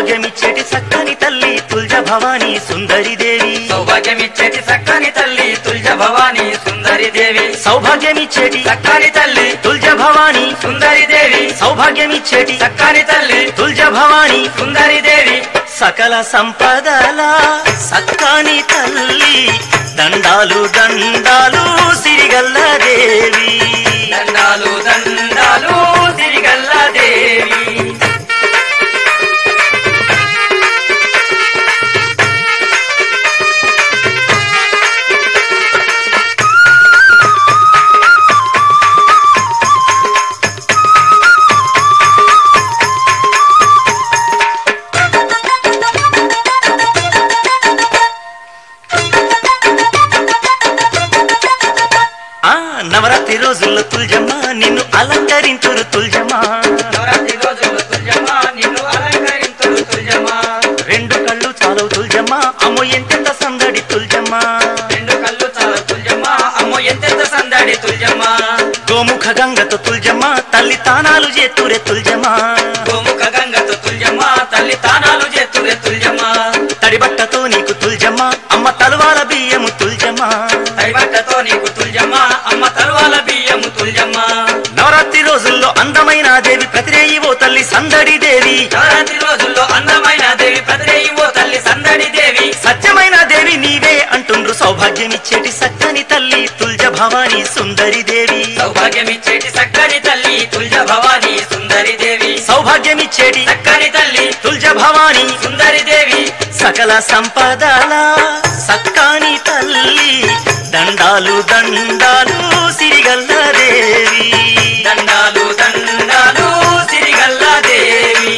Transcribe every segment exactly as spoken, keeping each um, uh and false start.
సౌభాగ్యమిచ్చేటి చక్కని తల్లి తుల్జ భవానీ సుందరి దేవి సౌభాగ్యమిచ్చేటి చక్కని తల్లి తుల్జ భవానీ సుందరి దేవి సౌభాగ్యమిచ్చేటి చక్కని తల్లి తుల్జ భవానీ సుందరి దేవి సౌభాగ్యమిచ్చేటి చక్కని తల్లి తుల్జ భవానీ సుందరి దేవి సకల సంపదల సక్కని తల్లి దండాలు దండాలు సిరిగల్ల దేవి దండాలు దండాలు సిరిగల్ల దేవి నవరాత్రి రోజుల్లో తుల్జమ్మ నిన్ను అలంకరించురు తుల్జమ్మ నవరాత్రి రోజుల్లో తుల్జమ్మ నిన్ను అలంకరించురు తుల్జమ్మ రెండు కళ్ళు చాలవు తుల్జమ్మ అమ్మో ఎంతెంత సందడి తుల్జమ్మ రెండు కళ్ళు చాలవు తుల్జమ్మ అమ్మో ఎంతెంత సందడి తుల్జమ్మ గోముఖ గంగతో తుల్జమ్మ తల్లి తానాలు చేతురే తుల్జమ్మ గోముఖ గంగతో తుల్జమ్మ తల్లి తానాలు చేతురే తుల్జమ్మ తడిబట్టతో నీకు తుల్జమ్మ అమ్మ తలువాల బియ్యము తుల్జమ్మ తడిబట్టతో నీకు తుల్జమ్మ అమ్మ తలువాల బియ్యము తుల్జమ్మ నవరాత్రి రోజుల్లో అందమైన దేవి ప్రతిరేయి ఓ తల్లి సందడి దేవి నవరాత్రి రోజుల్లో అందమైన దేవి ప్రతిరేయి ఓ తల్లి సందడి దేవి సత్యమైన దేవి నీవే అంటుండ్రు సౌభాగ్యమిచ్చేటి సక్కని తల్లి తుల్జ భవానీ సుందరి దేవి సౌభాగ్యమిచ్చేటి చక్కని తల్లి తుల్జ భవానీ సుందరి దేవి సౌభాగ్యమిచ్చేటి చక్కని తల్లి తుల్జ భవానీ సుందరి దేవి సకల సంపదల సక్కని తల్లి దండాలు దండాలు సిరిగల్ల దేవి దండాలు దండాలు సిరిగల్ల దేవి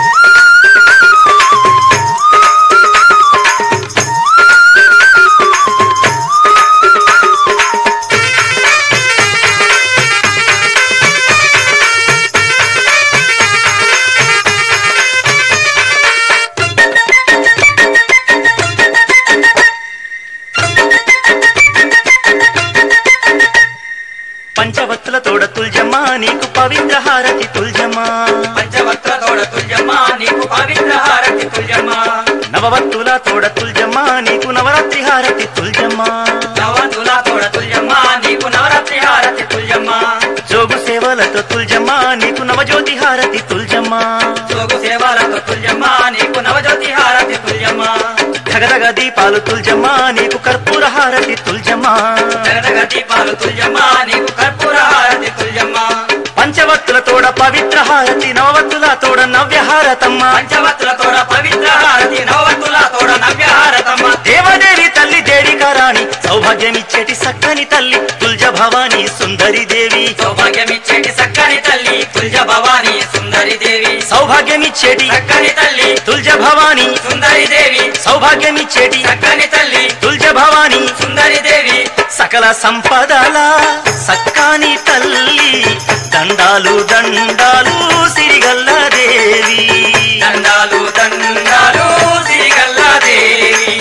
పంచవత్తుల తోడ తుల్జమ్మ నీకు పవిత్ర హారతి తుల్జమ్మ పంచవత్ర తోడ తుల్జమ్మ నీకు పవిత్ర హారతి తుల్జమ్మ నవవత్తుల తోడ తుల్జమ్మ నీకు నవరాత్రి హారతి తుల్జమ్మ నవతుల తోడ తుల్జమ్మ నీకు నవరాత్రి హారతి తుల్జమ్మ జోగు సేవలతో తుల్జమ్మ నీకు నవజ్యోతి హారతి తుల్జమ్మ జోగు సేవలతో తుల్జమ్మ నీకు నవజ్యోతి హారతి తుల్జమ్మ ధగధగ దీపాలు తుల్జమ్మ నీకు కర్పూర హారతి తుల్జమ్మ జగదగ దీపాలు తుల్జమ్మ నీకు కర్పూర హారతి తుల్జమ్మ పంచవత్తుల తోడ పవిత్ర హారతి నవవత్తుల తోడ నవ్య హారతమ్మ పంచవత్తుల తోడ పవిత్ర హారతి నవవత్తుల తోడ నవ్య హారతమ్మ దేవదేవి తల్లి దేడికారాణి సౌభాగ్యమిచ్చేటి సక్కని తల్లి తుల్జ భవానీ సుందరి దేవి సౌభాగ్యమిచ్చేటి చక్కని తల్లి తుల్జ భవానీ సుందరి దేవి సౌభాగ్యమిచ్చేటి చక్కని తల్లి తుల్జ భవానీ సుందరి దేవి సౌభాగ్యమిచ్చేటి చక్కని తల్లి తుల్జ భవానీ సుందరి దేవి సకల సంపదల సక్కాని తల్లి దండాలు దండాలు సిరిగల్ల దేవి దండాలు దండాలు సిరిగల్ల దేవి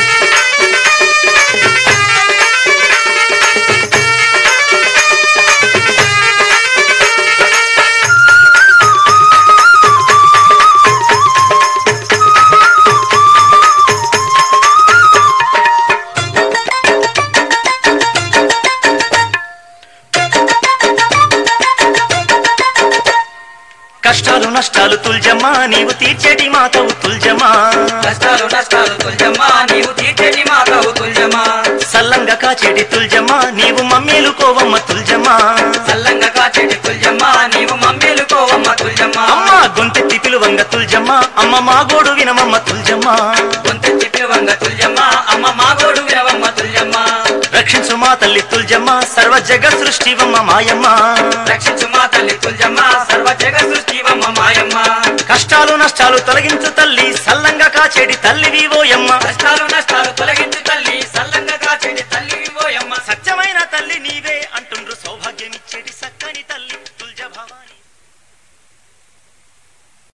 కష్టాలు నష్టాలు తుల్జమ్మ నీవు తీర్చేటి మాతవు తుల్జమ్మ కష్టాలు నష్టాలు తుల్జమ్మ నీవు తీర్చేటి మాతవు తుల్జమ్మ సల్లంగా కాచేటి తుల్జమ్మ నీవు మమ్మీలు కోవమ్మ తుల్జమ్మ సల్లంగా కాచేటి తుల్జమ్మ నీవు మమ్మీలు కోవమ్మ తుల్జమ్మ అమ్మ గొంతెత్తి పిలువంగ తుల్జమ్మ అమ్మ మా గోడు వినమమ్మ తుల్జమ్మ గొంతెత్తి పిలువంగ తుల్జమ్మ అమ్మ మాగోడు వినవమ్మ తుల్జమ్మ రక్షించు మా తల్లి తుల్జమ్మ సర్వ జగ సృష్టివమ్మ మాయమ్మ రక్షించు మా తల్లి తుల్జమ్మ సర్వ జగ సృష్టివమ్మ మాయమ్మ కష్టాలు నష్టాలు తొలగించు తల్లి సల్లంగా కాచేటి తల్లివి ఓయమ్మ కష్టాలు నష్టాలు తొలగించు తల్లి సల్లంగా కాచేటి తల్లివి ఓయమ్మ సత్యమైన తల్లి నీవే అంటుండ్రు సౌభాగ్యమిచ్చేటి సత్య